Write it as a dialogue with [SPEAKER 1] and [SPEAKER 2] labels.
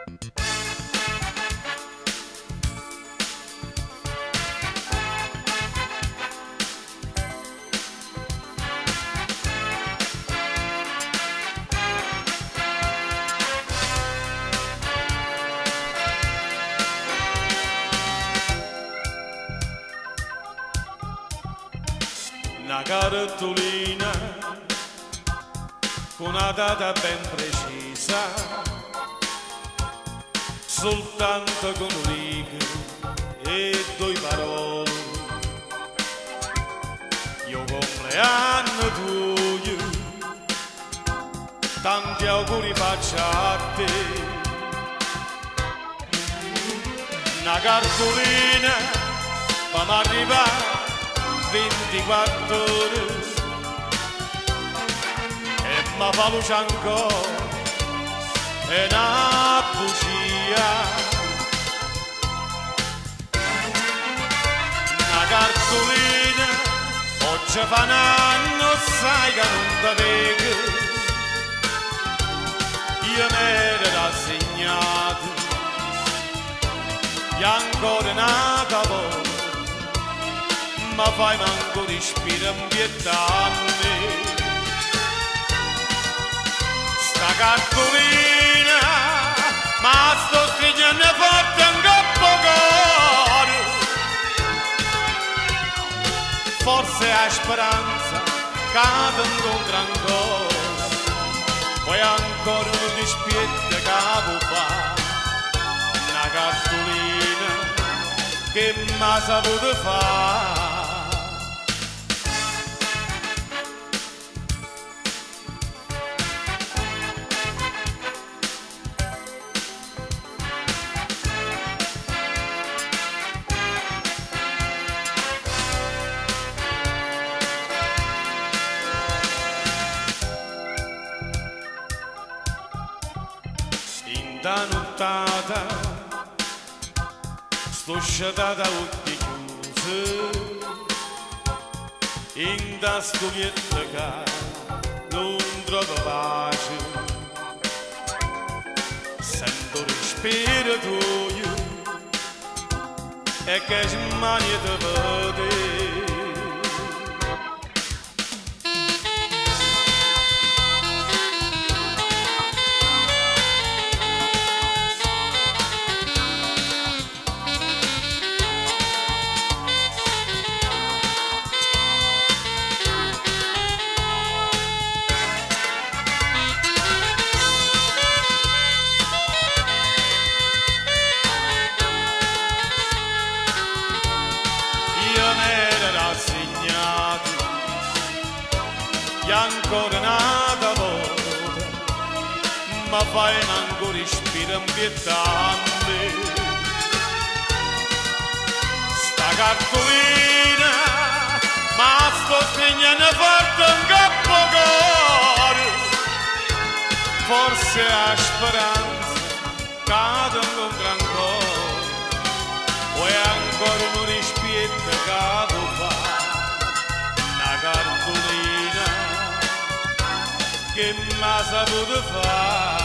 [SPEAKER 1] Una cartolina con una data ben precisa, soltanto con un rigo e due parole. Io compleanno tuo, tanti auguri faccio a te. Una cartolina fammi arrivare 24 ore e mi fa luce ancora e una bugia. Una cartolina oggi fa un anno, sai che non ti vedo, io mi ero rassegnato e ancora nata volta ma fai manco respiro inquietante. Sta cartolina ma sto stringendo forte un coppo cuore, forse hai speranza che ti incontri ancora, poi ancora non ti spietta che vuoi fare. Una cartolina che m'ha saputo fare. In da nottata sto sciatata a occhi chiusi, in da studietta che non trovo pace, sento respiro tuo e che smania di vedere. E ancora nata volta ma fai manco respiro inquietante. Sta cartolina ma sto stringendo forte un coppo cuore, forse ha speranza che ti incontri ancora, poi ancora non rispetta che tu fai. Una cartolina che m'ha saputo fare.